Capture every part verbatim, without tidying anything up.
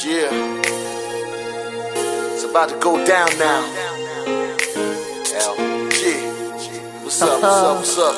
Yeah, it's about to go down now. L G, what's up, what's up, what's up?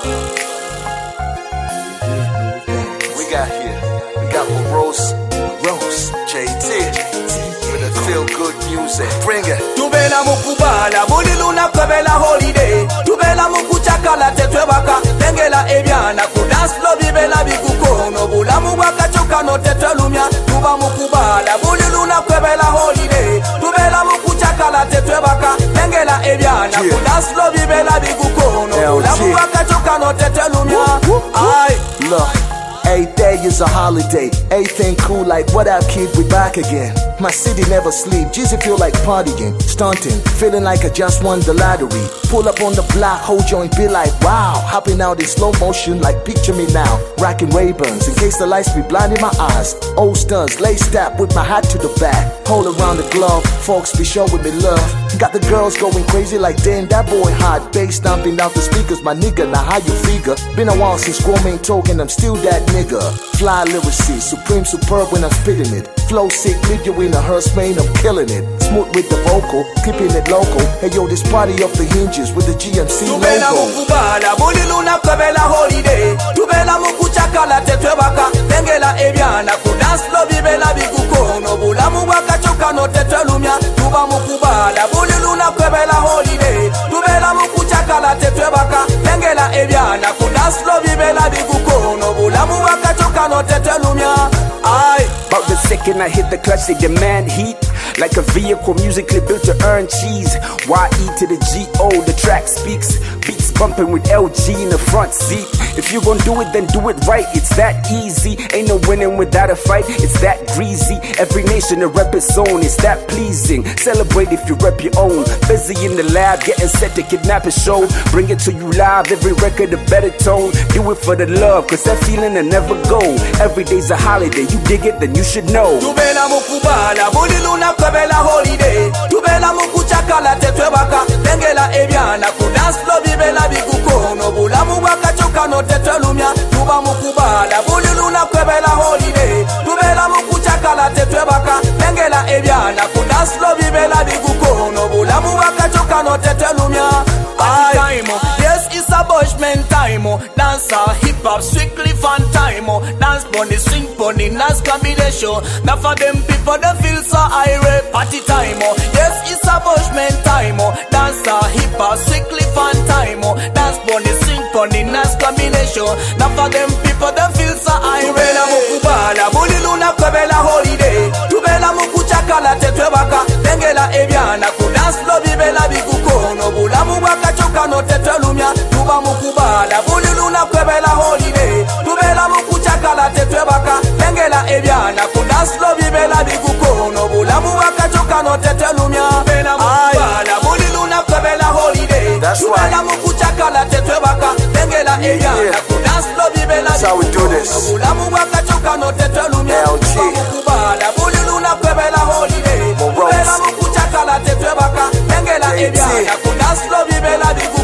We got here, we got Morose, Rose, J T, with the feel good music. Bring it. Tubela mukubala, buliluna kwebela holiday. Tubela mukuchakala tetwebaka, tengela ebyana ku dance floor bibela bikukono. Bulamu bwakachoka no tetwelumya, tuba mukubala, buliluna kwebela holiday. Tubela mukuchakala tetwebaka, tengela ebyana ku dance floor bibela bikukono. Bulamu bwakachoka no tetwelumya. Aye, look. Every day is a holiday, everything cool like what up kid, we back again. My city never sleep, Jeezy feel like partying, stunting, feeling like I just won the lottery. Pull up on the block, whole joint be like wow, hopping out in slow motion like picture me now. Rocking Ray-Bans in case the lights be blinding my eyes. Old studs, laced up with my hat to the back. Hold around the glove, folks be showing me love. Got the girls going crazy like damn that boy hot. Bass stomping out the speakers, my nigga, now how you figure? Been a while since Squirm ain't talking, I'm still that nigga. Fly lyricist, supreme superb when I'm spitting it. Flow sick, leave you in a hearse, man, I'm killing it. Smooth with the vocal, keeping it local. Hey yo, this party off the hinges with the G M C Tubela logo. mukubala, buliluna kwebela holiday. Tubela mukuchakala tetwebaka, tengela ebyana ku dance floor bibela bikukono. Bulamu bwakachoka no tetwelumya, tuba mukubala, buliluna kwebela holiday. Tubela mukuchakala tetwebaka, tengela ebyana ku dance floor bibela bikukono. Bulamu bwakachoka no tetwelumya. Aye. About the second I hit the clutch, they demand heat. Like a vehicle musically built to earn cheese. Y E to the G O, the track speaks. Beats bumping with L G in the front seat. If you gon' do it, then do it right. It's that easy. Ain't no winning without a fight. It's that greasy. Every nation to rep its own. It's that pleasing. Celebrate if you rep your own. Busy in the lab, getting set to kidnap a show. Bring it to you live. Every record a better tone. Do it for the love, cause that feeling will never go. Every day's a holiday. You dig it, then you should know. Tubela mukubala, buliluna kwebela holiday. Tubela mukuchakala tetwebaka, tengela ebyana ku dance floor bibela bikukono. Bulamu bwakachoka no tetwelumya, tuba mukubala, buliluna kwebela holiday. Tubela mukuchakala tetwebaka, tengela ebyana ku dance floor bibela bikukono. Bulamu bwakachoka no tetwelumya. Time, yes, it's a bushman time. Dancer, hip hop, strictly fun time. Dance bunny, swing bunny, dance combination. Now for them people that feel so irate. Party time, yes, it's a bushman time. Dancer, hip hop, strictly fun time. Dance bunny, swing bunny, dance combination. Now for them people that feel so irate. Tubela mukubala, buliluna kwebela holiday. Tubela mukuchakala tetwebaka, tengela ebyana ku dance floor bibela bikukono. Bulamu bwakachoka no tetwelumya, tuba mukubala, buliluna kwebela holiday. Tubela mukuchakala tetwebaka, tengela ebyana ku dance floor bibela bikukono. Bulamu bwakachoka no tetwelumya. Tubela mukubala, buliluna kwebela holiday. Tubela mukuchakala tetwebaka, tengela ebyana ku dance floor bibela bikukono. Bulamu bwakachoka no tetwelumya. Mukubala, buliluna kwebela holiday. Tubela mukuchakala tetwebaka, tengela ebyana ku dance floor bibela bikukono.